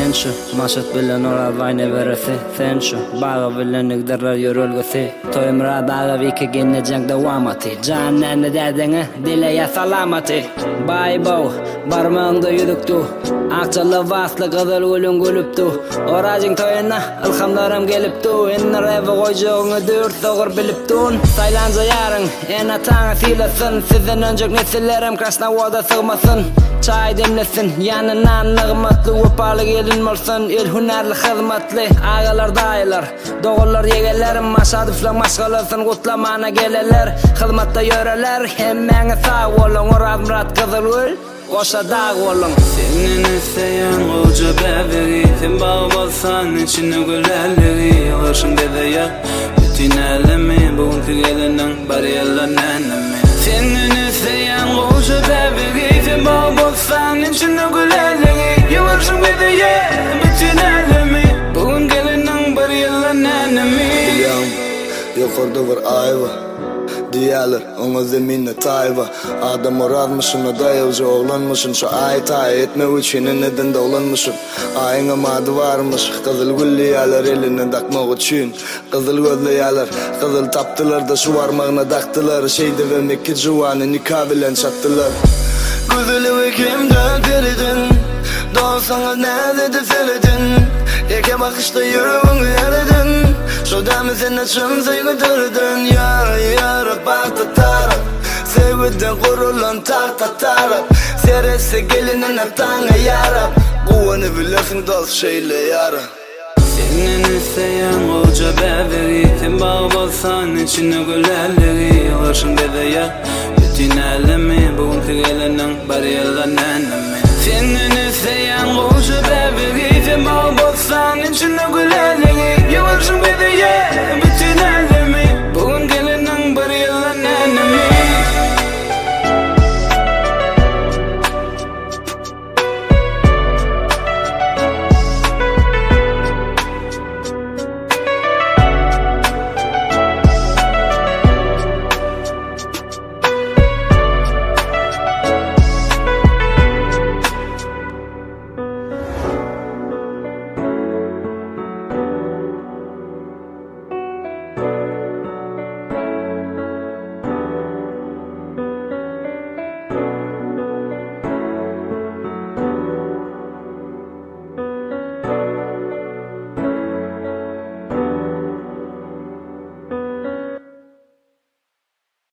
sen şu Maşat bilen orad vayne veresi sen şu Bağı bilen nigdarlar yorulgisi Toyumra dağı viki genne cenk devamati Cananı dedeni dile ya salamati Bay bow barmağında yürüktü Akçalı vaslı kızıl gülün gülüptü Oracın toyuna ilhamlarım geliptü Enner evi koycuğunu dört doğur biliptün Saylanca yarın en atağına silesin Sizin öncek nesillerim krasnavoda sığmasın Çay demlesin yanından nığmatlı Upalı gelin olsun il hünerli hizmetli Ağalar dayılar doğullar yegeler Maşadıfla maşgalasın kutlamana geleler Hizmette yöreler hemmeni sağ olun Orad Murat Kızılgül Oşa dağ olun Senin isteyen koca bebeği Sen bağ olsan içine gülerliği Varşın dede ya bütün elimi Bugünkü gelinin bari yalan annemi Senin isteyen koca bebeği Sen bağ olsan içine gülerliği Varşın dede ya bütün elimi Bugün gelinin bari yalan annemi Biliyorum yukarıda var ayva Diyalar ona zeminne tayva Adam oradmışsın o dayavcı oğlanmışsın Şu ay tay etme için neden dolanmışsın Ayın amadı varmış Kızıl güllü yalar eline takmak için Kızıl gözlü yalar Kızıl taptılar da şu varmağına taktılar Şeyde ve Mekke civanı nikah bilen çattılar Güzeli kimden peridin Doğsanız ne dedi seledin Eke bakışta yürüvün yeredin Şu demi sen açın sevgidırdın Yar bak tatarap Sevgiden kurulan tatarap Serese gelinin atağına yarap Kuvvanı bilesin dal şeyle yara Senin isteyen koca bebeği Sen bağ olsan içine gülerliği Varşın dede ya bütün elimi Bugünkü gelinin bari yalan annemi Senin isteyen koca bebeği Sen bağ olsan içine gülerliği Varşın dede ya